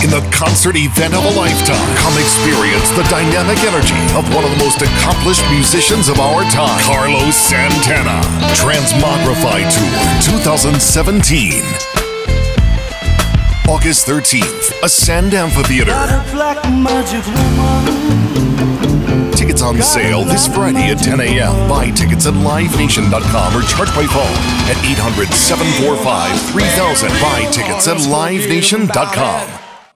in the concert event of a lifetime. Come experience the dynamic energy of one of the most accomplished musicians of our time, Carlos Santana. Transmogrified Tour 2017. August 13th, Ascend Amphitheater. Tickets on sale this Friday at 10 a.m. Buy tickets at livenation.com or charge by phone at 800-745-3000. Buy tickets at livenation.com.